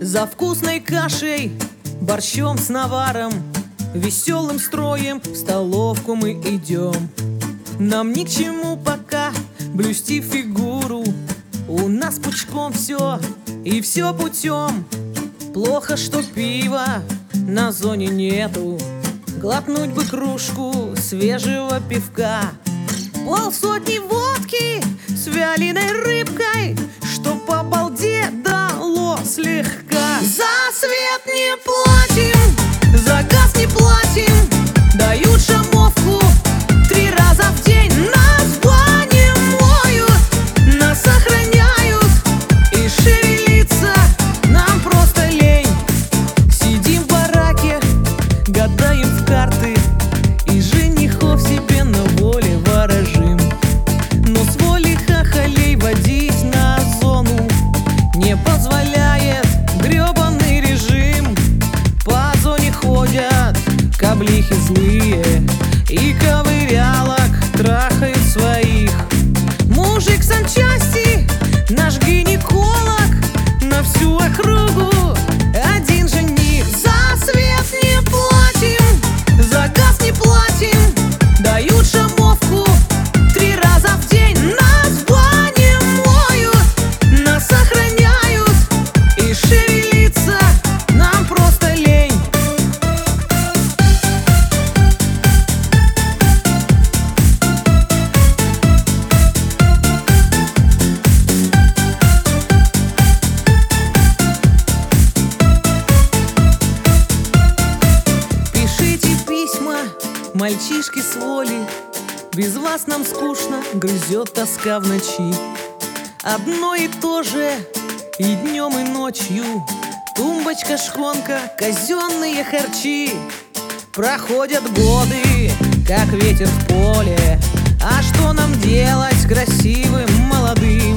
За вкусной кашей, борщом с наваром, веселым строем в столовку мы идем. Нам ни к чему пока блюсти фигуру, у нас пучком все и все путем. Плохо, что пива на зоне нету, глотнуть бы кружку свежего пивка. Полсотни водки с вяленой рыбкой, чтоб по балде дало слегка. За свет не платим, за газ не платим, дают шамовку 3 раза в день. Нас в бане моют, нас охраняют, и шевелиться нам просто лень. Сидим в бараке, гадаем в карты, и женихов себе на воле ворожим. Но с воли хахалей водить на зону не позволяет гребаный режим. По зоне ходят каблихи злые, и ковырялок трахает своих. Мужик санчасти, наш гинеколог, на всю округу один жених. За свет не платим, за газ не платим, дают шамовку 3 раза в день. Нас в бане моют, нас охраняют, и шевелиться нам просто лень. Пишите письма, мальчишки с воли, без вас нам скучно, грызет тоска в ночи. Одно и то же и днем, и ночью, тумбочка, шконка, казенные харчи. Проходят годы, как ветер в поле, а что нам делать красивым молодым?